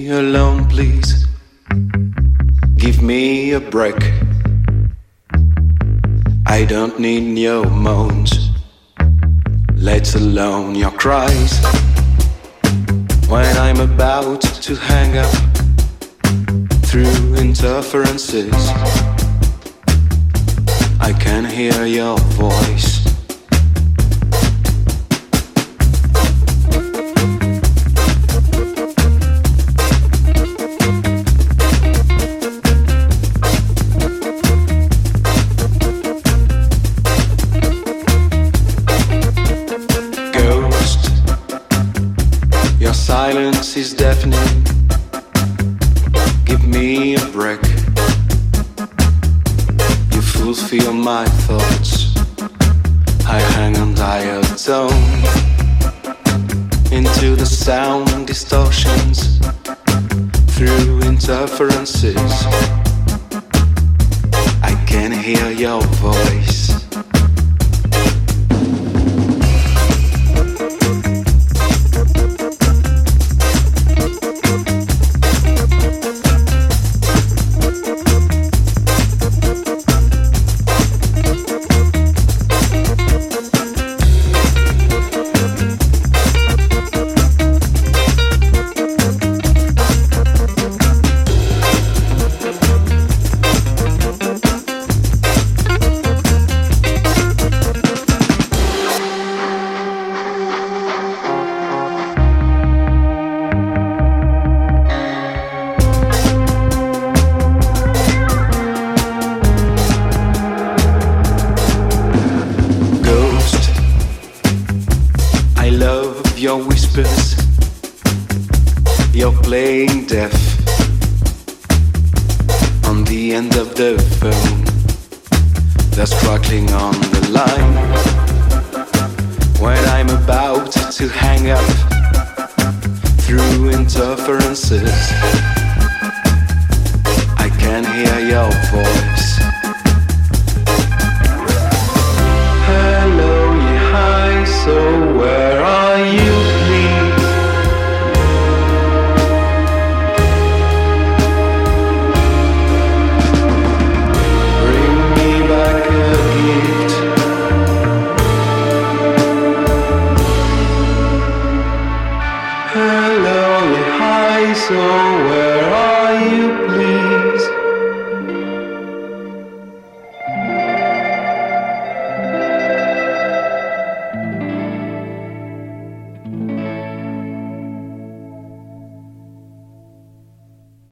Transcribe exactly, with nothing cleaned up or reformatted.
me alone, please. Give me a break. I don't need your moans, let alone your cries. When I'm about to hang up through interferences, I can hear your voice. Silence is deafening. Give me a break. You fulfill my thoughts. I hang on dial tone into the sound distortions through interferences. I can hear your voice. Your whispers, you're playing deaf on the end of the phone. They're struggling on the line. When I'm about to hang up through interferences, I can hear your voice.